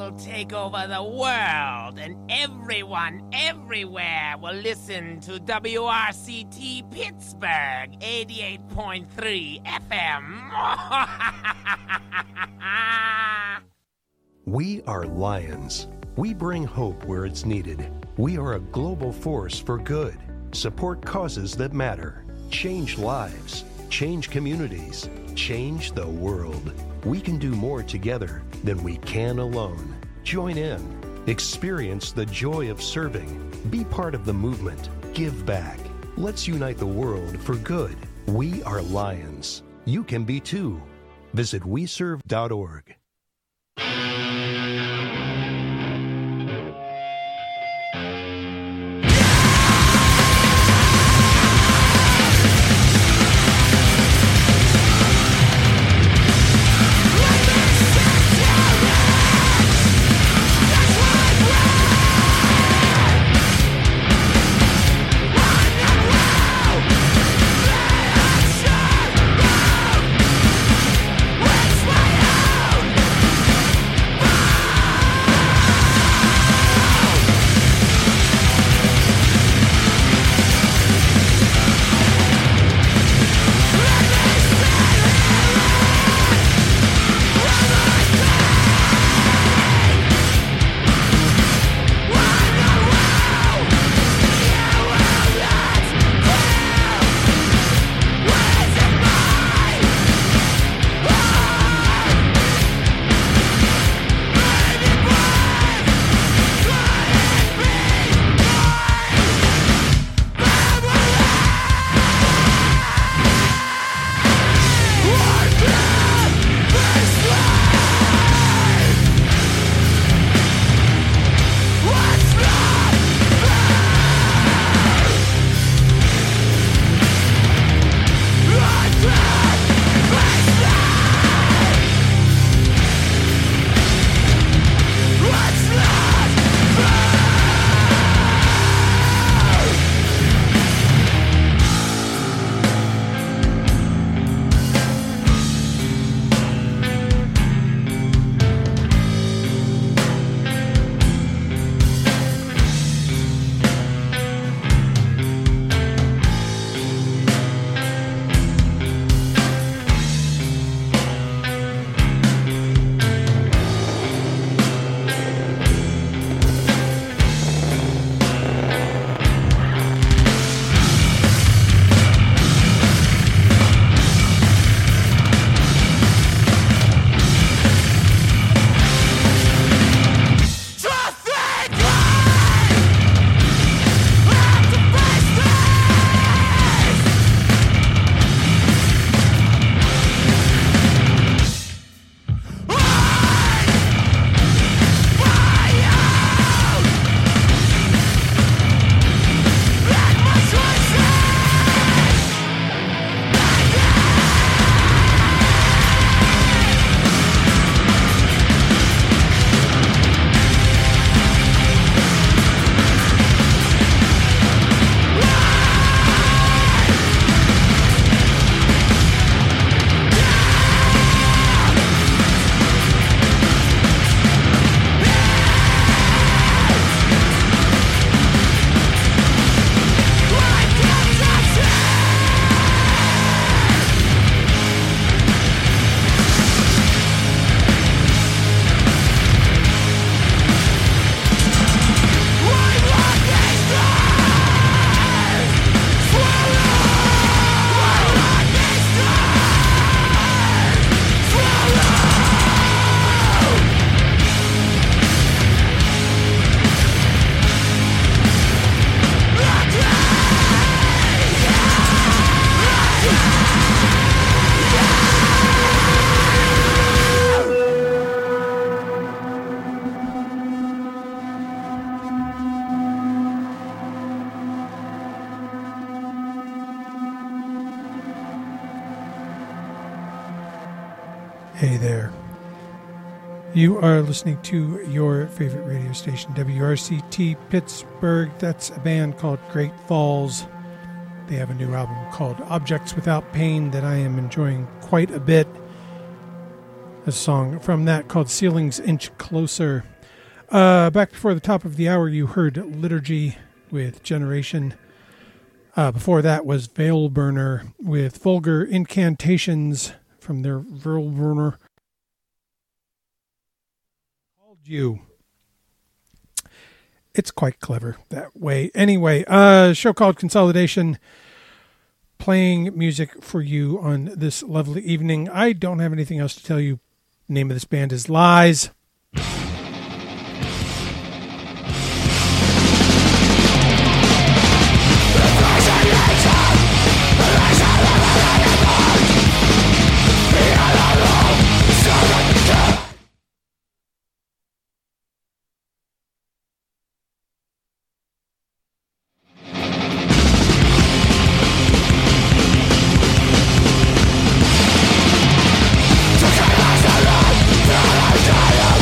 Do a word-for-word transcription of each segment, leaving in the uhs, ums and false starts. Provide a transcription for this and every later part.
will take over the world, and everyone everywhere will listen to W R C T Pittsburgh eighty-eight point three F M. We are Lions. We bring hope where it's needed. We are a global force for good. Support causes that matter. Change lives. Change communities. Change the world. We can do more together than we can alone. Join in. Experience the joy of serving. Be part of the movement. Give back. Let's unite the world for good. We are Lions. You can be too. Visit we serve dot org. Hey there. You are listening to your favorite radio station, W R C T Pittsburgh. That's a band called Great Falls. They have a new album called Objects Without Pain that I am enjoying quite a bit. A song from that called Ceilings Inch Closer. Uh, back before the top of the hour, you heard Liturgy with Generation. Uh, before that was Veilburner with Vulgar Incantations from their Veilburner. Called You. It's quite clever that way. Anyway, a uh, show called Consolidation, playing music for you on this lovely evening. I don't have anything else to tell you. The name of this band is Lies. Die!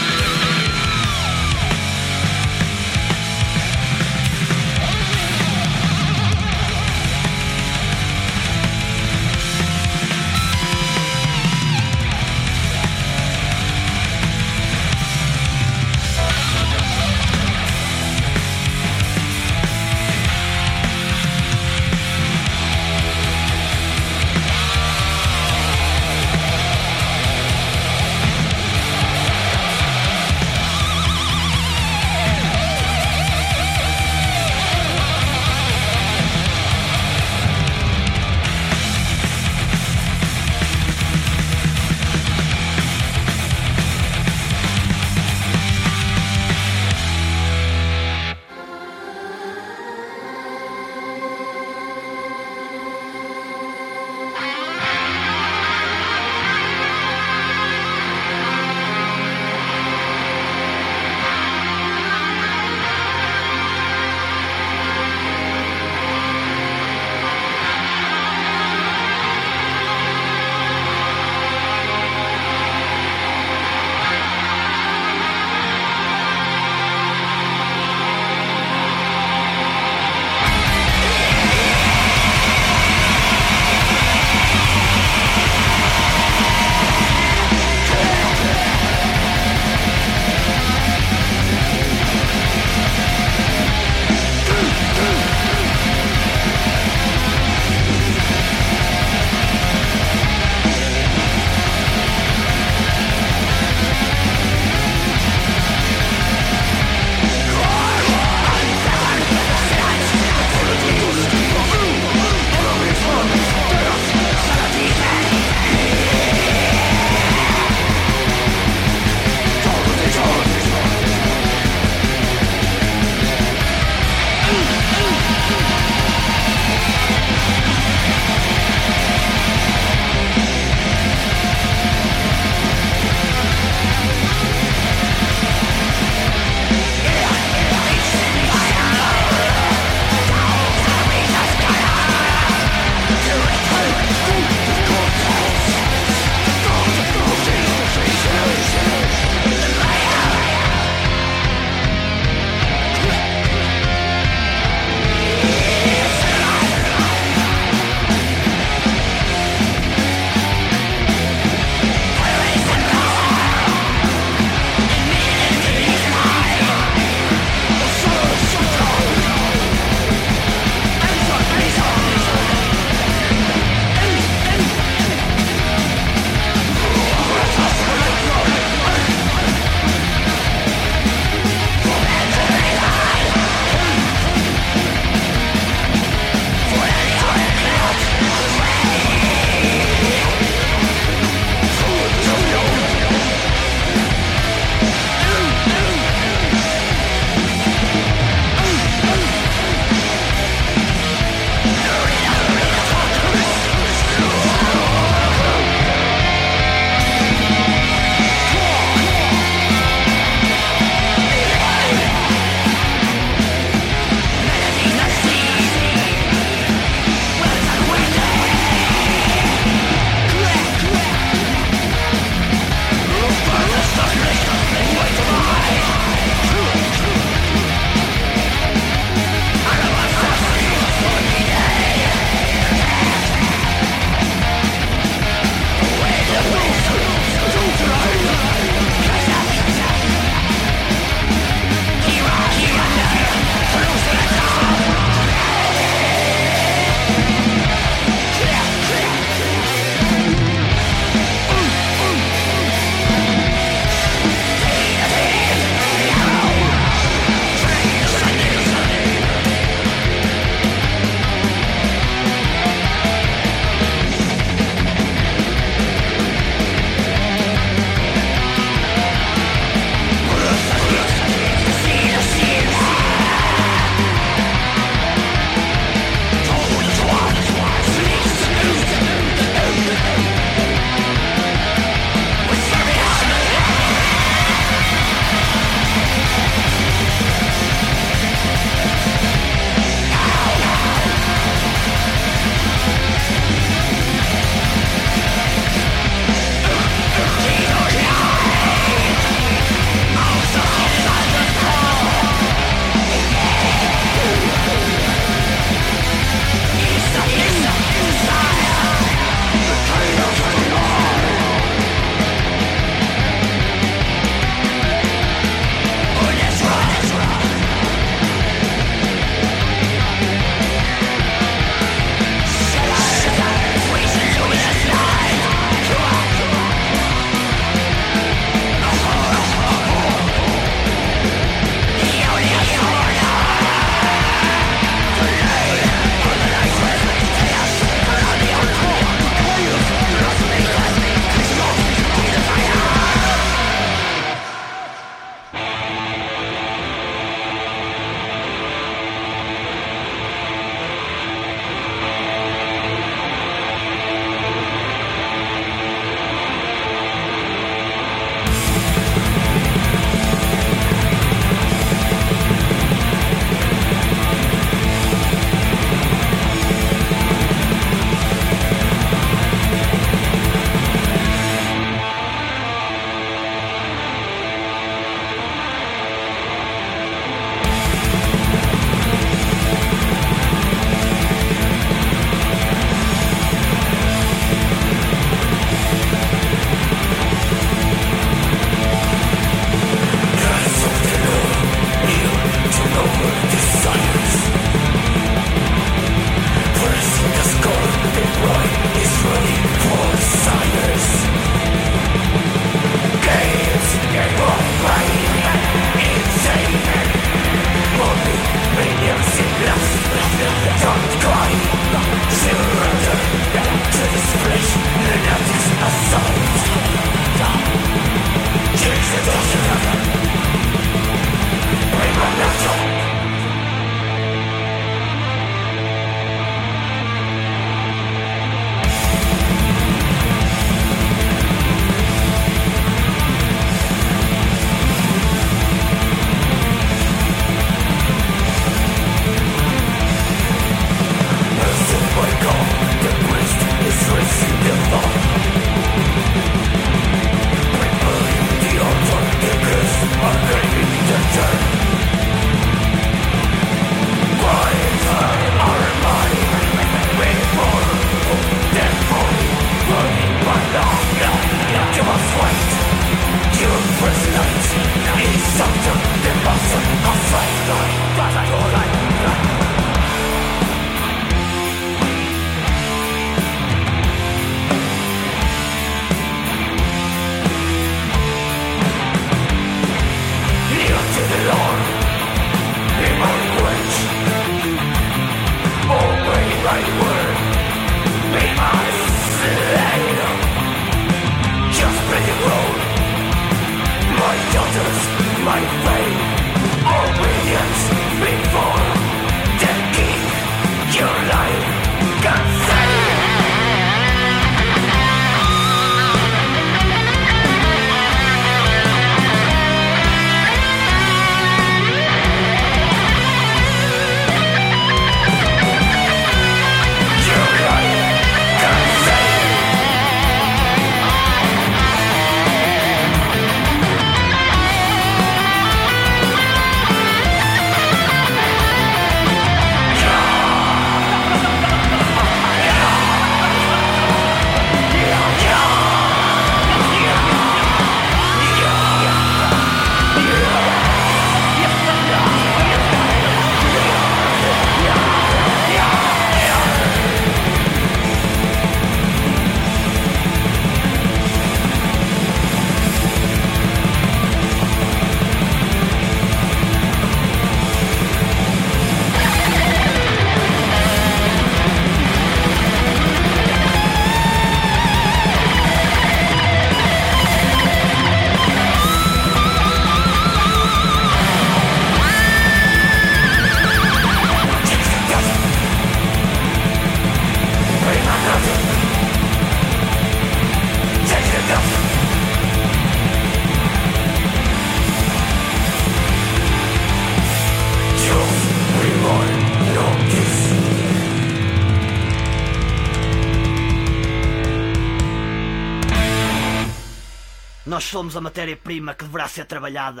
Nós somos a matéria-prima que deverá ser trabalhada.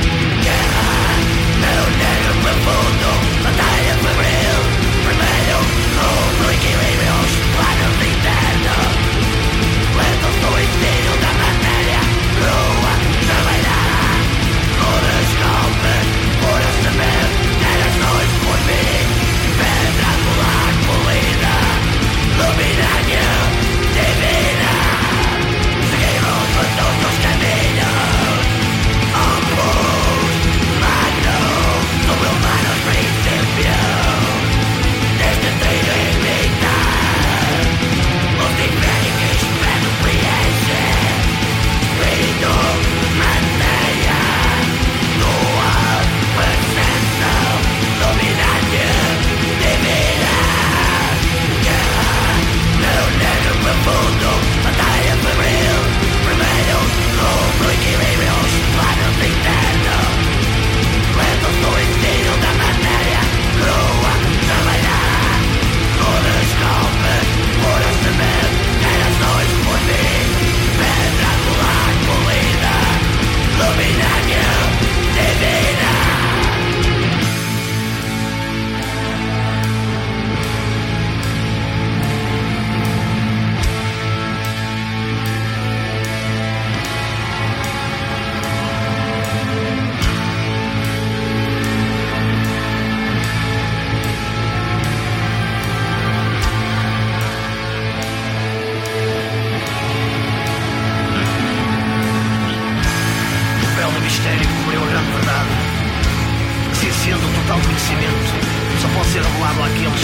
Batalla febril, primero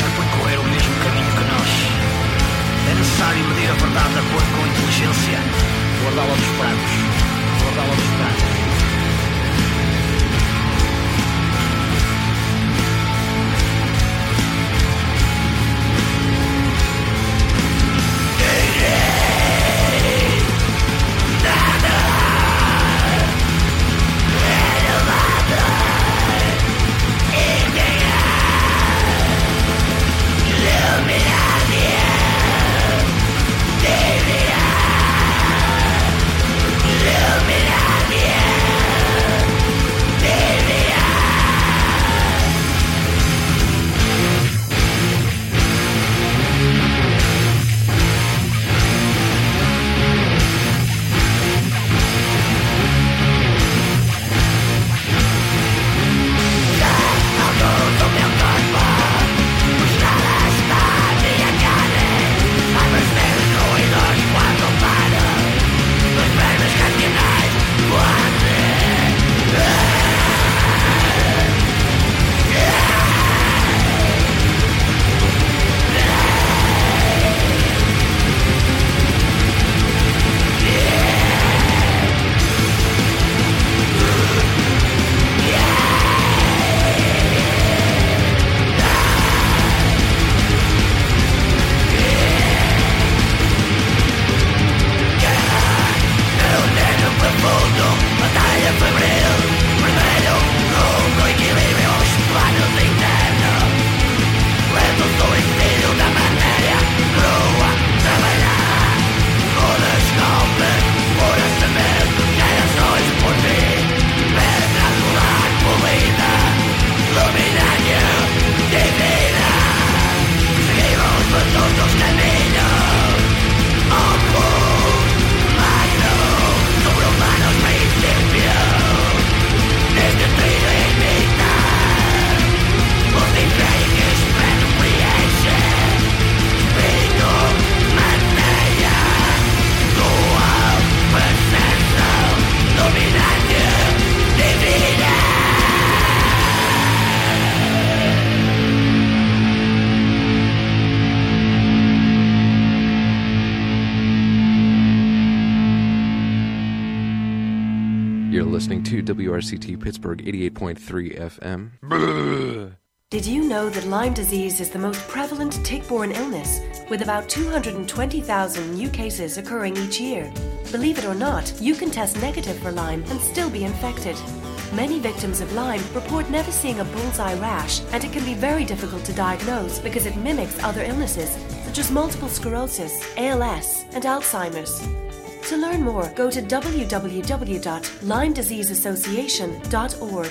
que percorrer o mesmo caminho que nós. É necessário medir a verdade de acordo com a inteligência. Guardá-la dos pratos. Guardá-la dos pratos. W R C T Pittsburgh eighty-eight point three F M. Did you know that Lyme disease is the most prevalent tick-borne illness, with about two hundred twenty thousand new cases occurring each year? Believe it or not, you can test negative for Lyme and still be infected. Many victims of Lyme report never seeing a bullseye rash, and it can be very difficult to diagnose because it mimics other illnesses, such as multiple sclerosis, A L S, and Alzheimer's. To learn more, go to w w w dot lyme disease association dot org.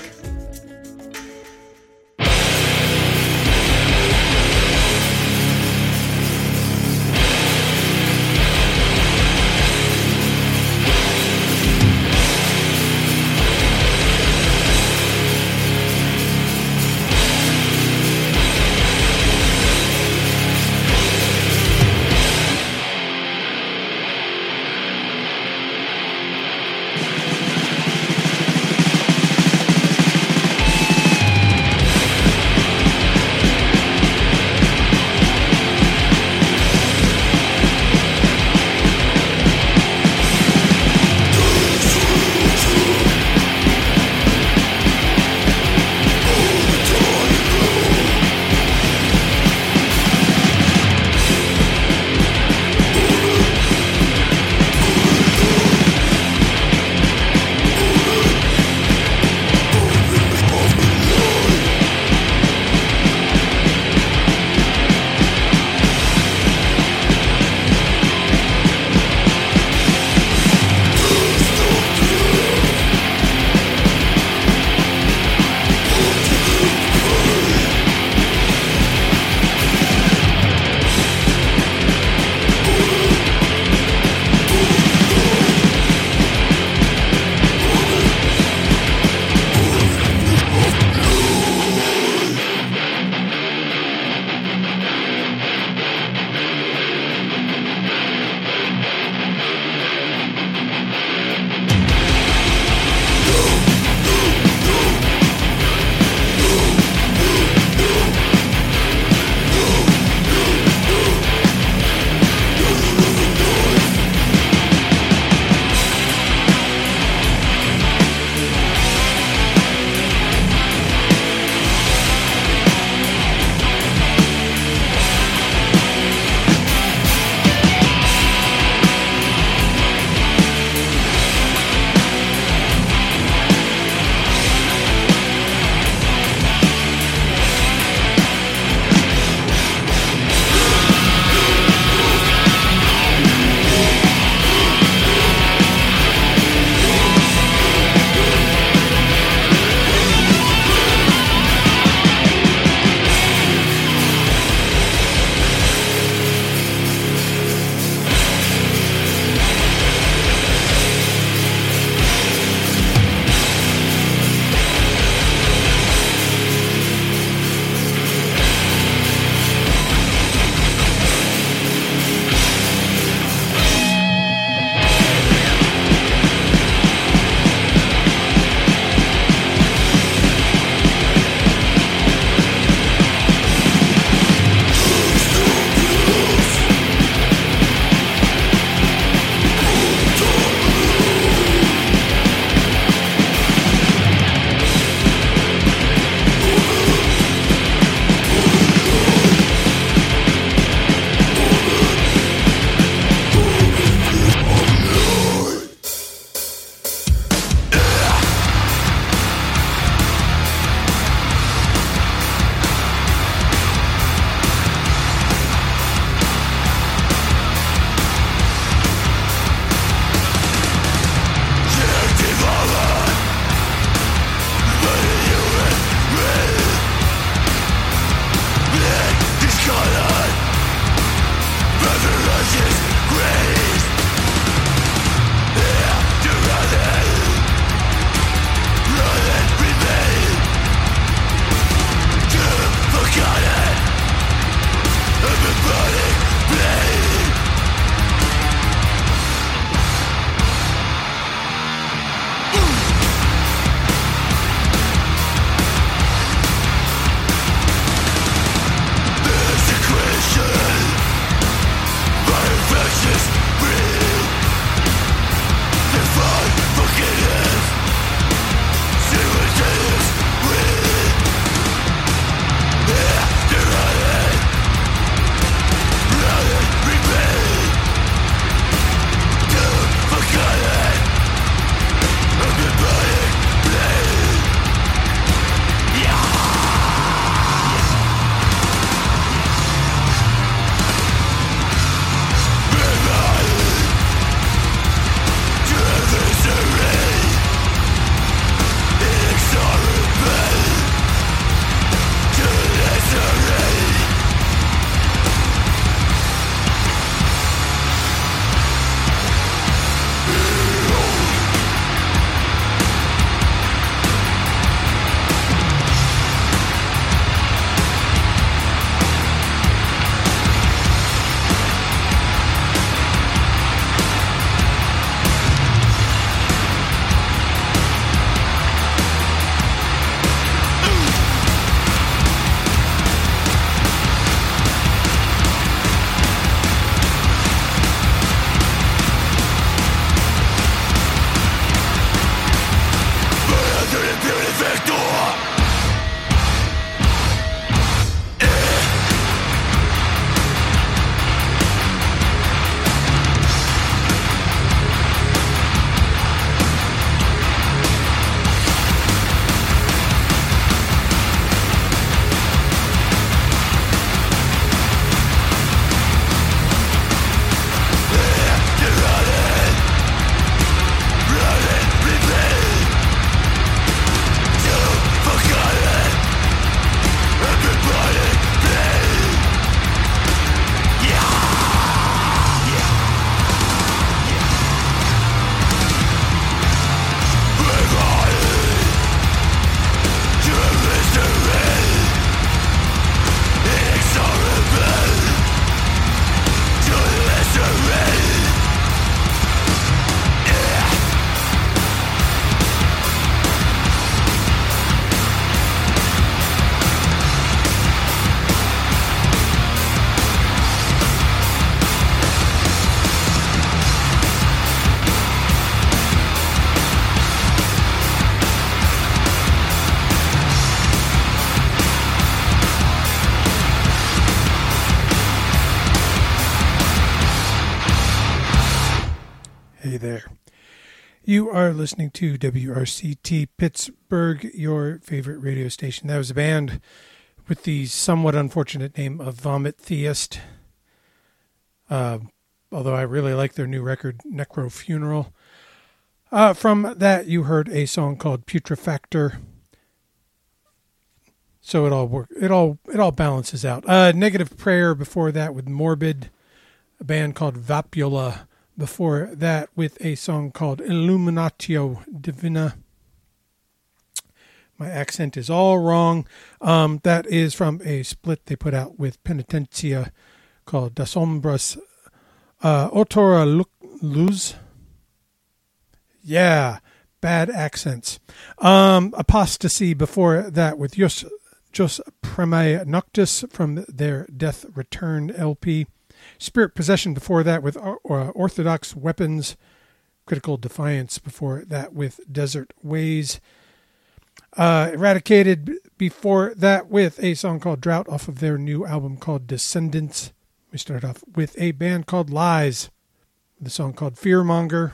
there. You are listening to W R C T Pittsburgh, your favorite radio station. That was a band with the somewhat unfortunate name of Vomit Theist. Uh, although I really like their new record, Necro Funeral. Uh, from that, you heard a song called Putrefactor. So it all work, it all it all balances out. Uh, Negative Prayer before that with Morbid, a band called Vapula. Before that with a song called Illuminatio Divina. My accent is all wrong. Um, that is from a split they put out with Penitencia called Das Hombres uh, Otora Luz. Yeah, bad accents. Um, Apostasy before that with Jus, Jus Premae Noctis from their Death Return L P. Spirit Possession before that with uh, Orthodox Weapons. Critical Defiance before that with Desert Ways. Uh, Eradicated before that with a song called Drought off of their new album called Descendants. We start off with a band called Lies, with a song called Fearmonger.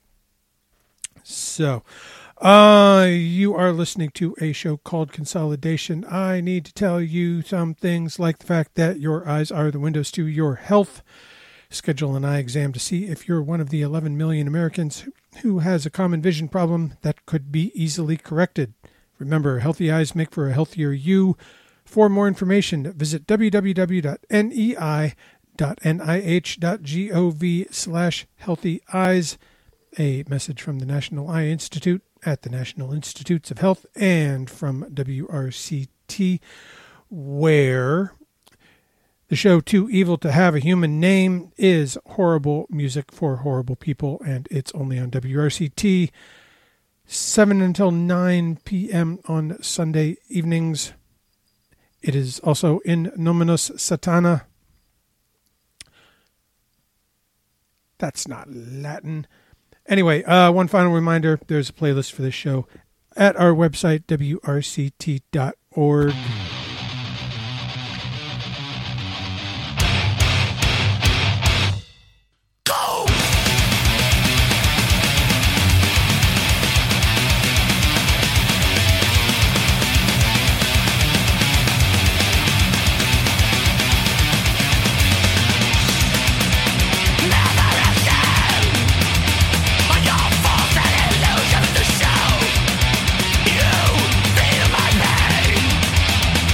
So, uh, you are listening to a show called Consolidation. I need to tell you some things like the fact that your eyes are the windows to your health. Schedule an eye exam to see if you're one of the eleven million Americans who has a common vision problem that could be easily corrected. Remember, healthy eyes make for a healthier you. For more information, visit w w w dot nei dot n i h dot gov slash healthy eyes. A message from the National Eye Institute at the National Institutes of Health and from W R C T, where the show Too Evil to Have a Human Name is horrible music for horrible people, and it's only on W R C T, seven until nine p.m. on Sunday evenings. It is also in Nominus Satana. That's not Latin. Anyway, uh, one final reminder, there's a playlist for this show at our website, w r c t dot org. You feel my pain.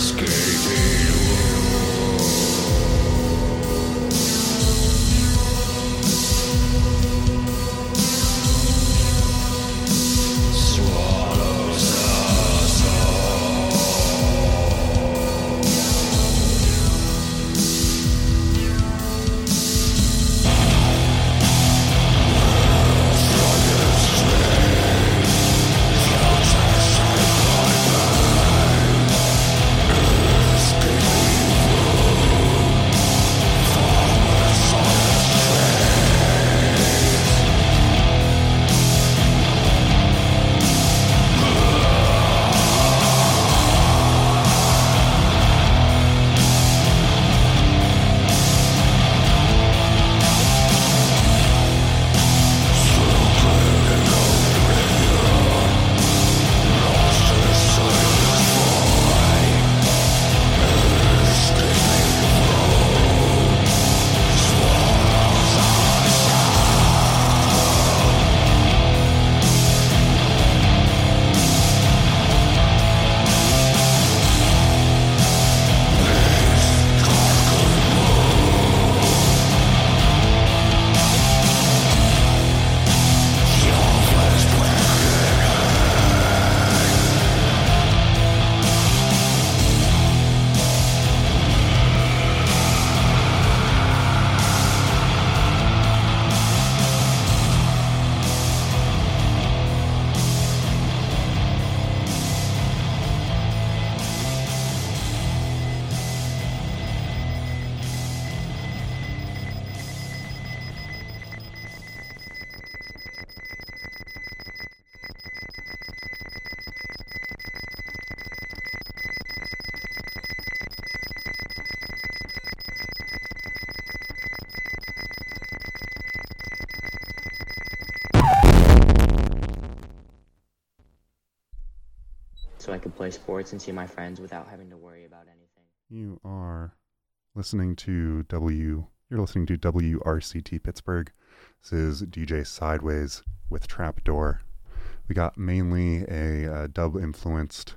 so I could play sports and see my friends without having to worry about anything. You are listening to W. You're listening to W R C T Pittsburgh. This is D J Sideways with Trapdoor. We got mainly a uh, dub-influenced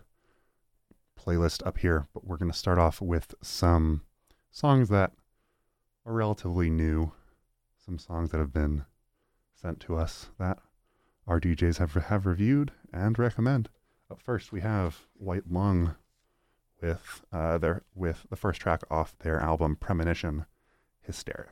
playlist up here, but we're going to start off with some songs that are relatively new, some songs that have been sent to us that our D Js have have reviewed and recommend. Up first, we have White Lung with uh, their with the first track off their album Premonition, Hysteric.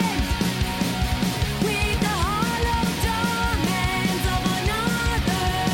With the hollow torment of another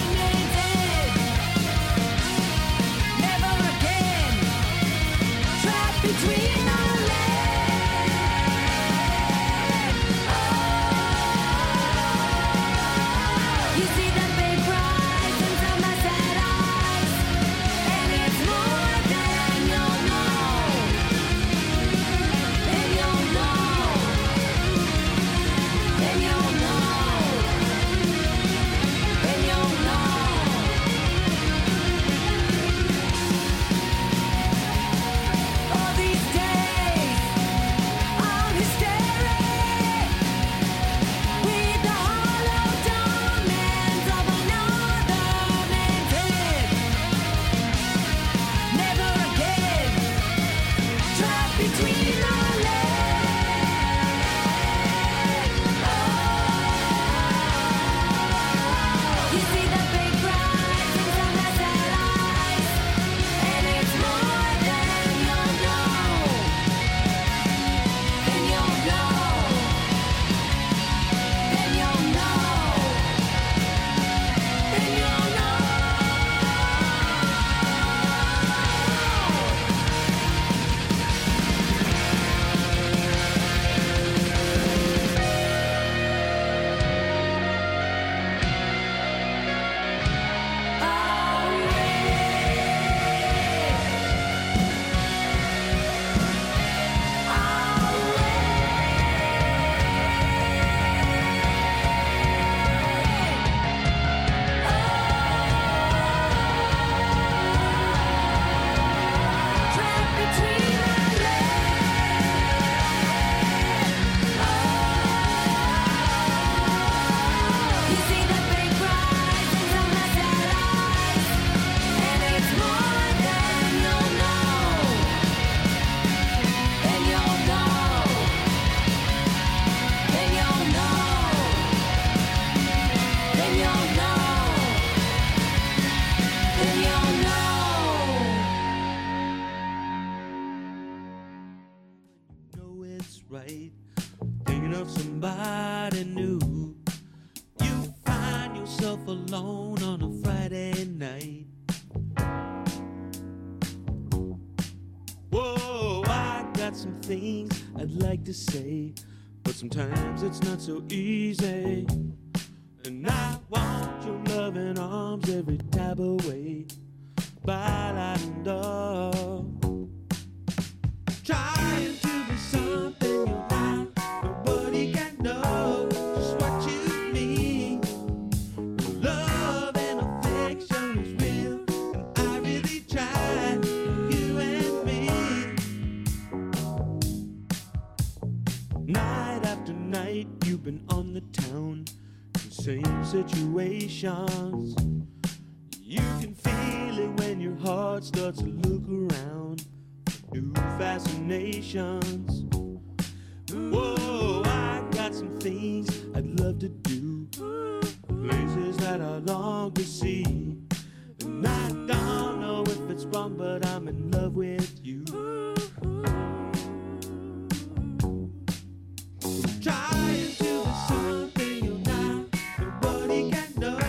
somebody new. You find yourself alone on a Friday night. Whoa, I got some things I'd like to say, but sometimes it's not so easy. And I want your loving arms every type of way. Ballad of trying to be something you're not. Nobody can know just what you mean. Love and affection is real, and I really tried, you and me. Night after night, you've been on the town, in same situations. You can feel it when your heart starts to look around for new fascinations. Whoa, I got some things I'd love to do, places that I long to see.